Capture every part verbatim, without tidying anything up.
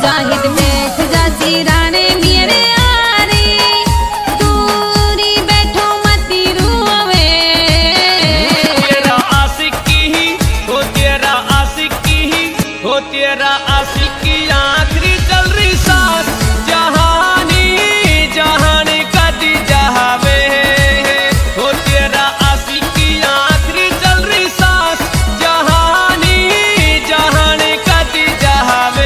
जाहिद बैठ जा सिराने मेरे आरे दूरी बैठो मती रुआवे तेरा आशिक की ही हो तेरा आशिक की ही हो तेरा आशिक की आखिरी चल रही सांस जहानी जहानी कदी जहावे हो तेरा आशिक की आखिरी चल रही सांस जहानी जहानी कदी जहावे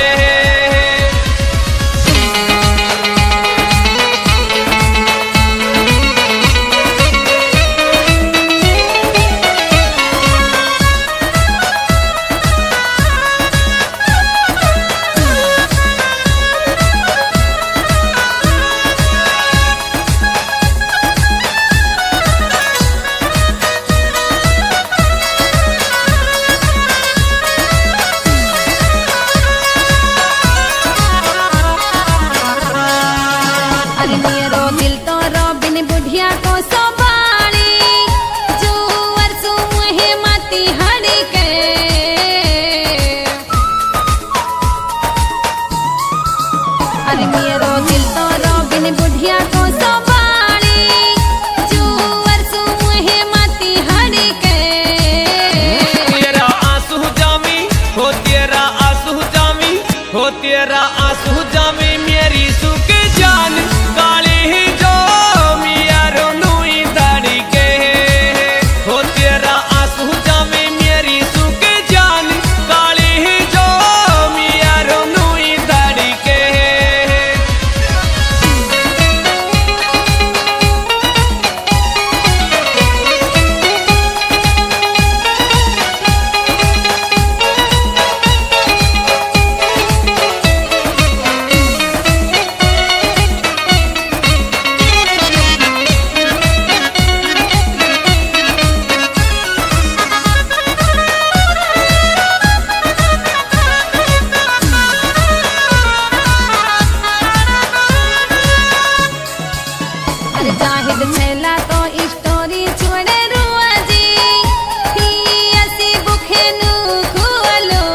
अरे मेरो दिल तो रोबिन बुढ़िया को संभाली जो वर्षों मुहे मती हड़ी के अरे मेरो दिल तो रोबिन बुढ़िया को संभाली जो वर्षों मुहे मती हड़ी के तेरा आंसू जामी हो तेरा आंसू जामी हो तेरा आंसू जामी मेरी सुके जान काली ही जो मिया रोनुई दाड़ी के हो तेरा आंसू जामी मेरी सुके जान काली ही जो मिया रोनुई दाड़ी के अरे जाहिद छैला तो स्टोरी छोड़े रुआ जी थी असी बुखे नु खुअलो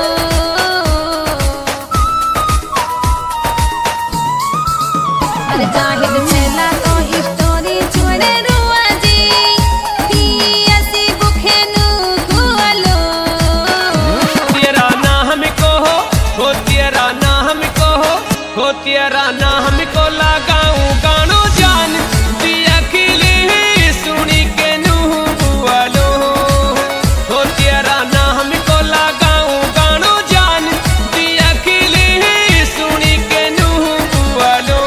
अरे जाहिद छैला तो स्टोरी छोड़े रुआ जी थी असी बुखे नु खुअलो तेरा नाम को हो हो तेरा नाम को हो हो तेरा नाम को लगाऊं गानो जान दिया खिली सुनी के नूह बुआलो हो तेरा नाम को लगाऊं गानो जान दिया खिली सुनी के नूह बुआलो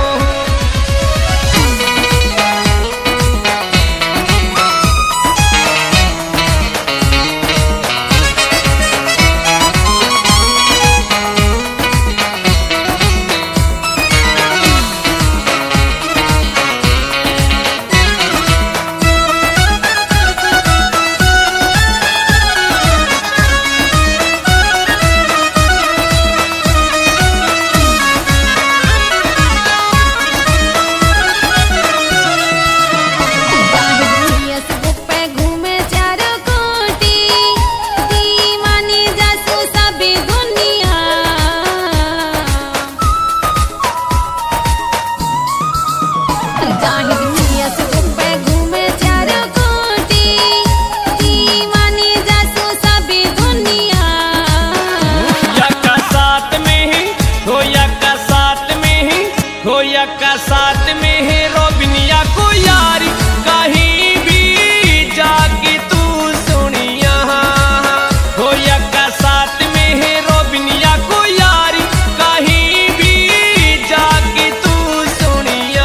का साथ में है रोबिनिया को यार कहीं भी जाके तू सुनिया हो या का साथ में है रोबिनिया को यार कहीं भी जाके तू सुनिया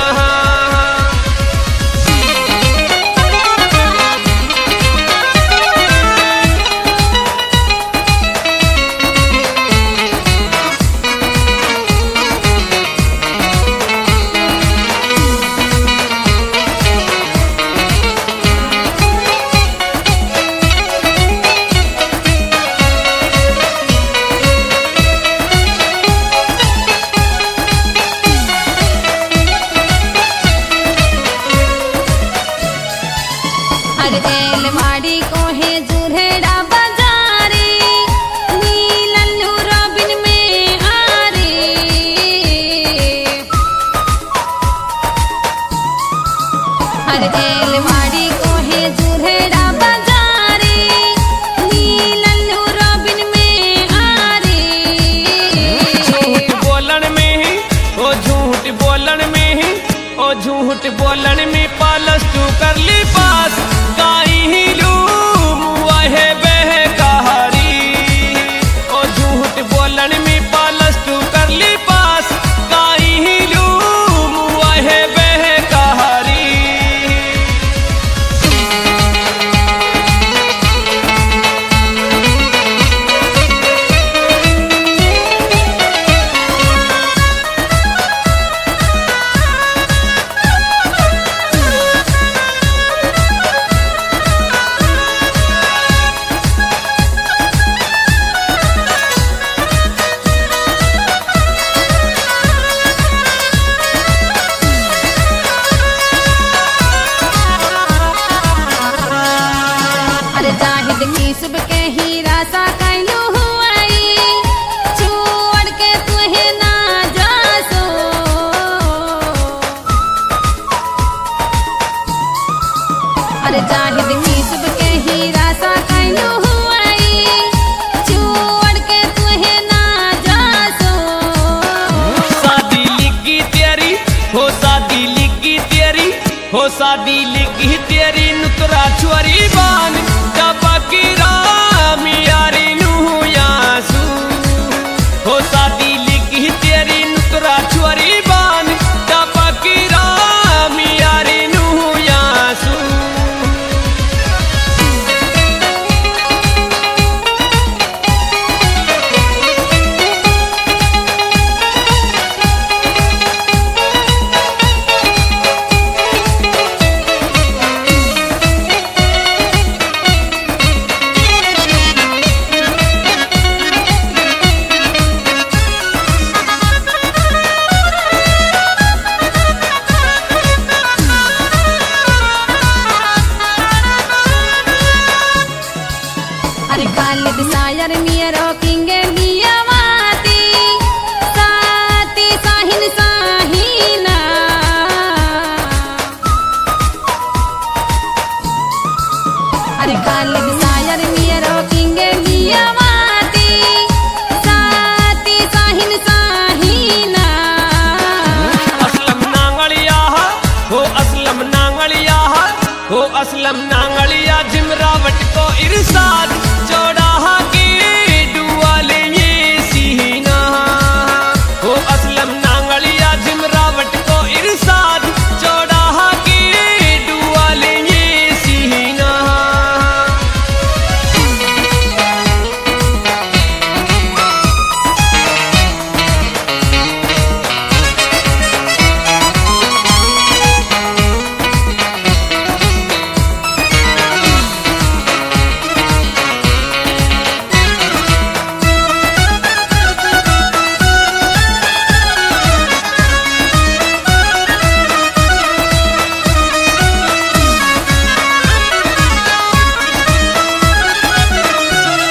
जाहिद मीसब के हीरा सा कैलू हुआई चूड़ के तुहे ना जासो शादी लिखी तेरी हो शादी लिखी तेरी हो शादी लिखी तेरी नुतरा छुरी बान जब की राम यारी नू यासू हो शादी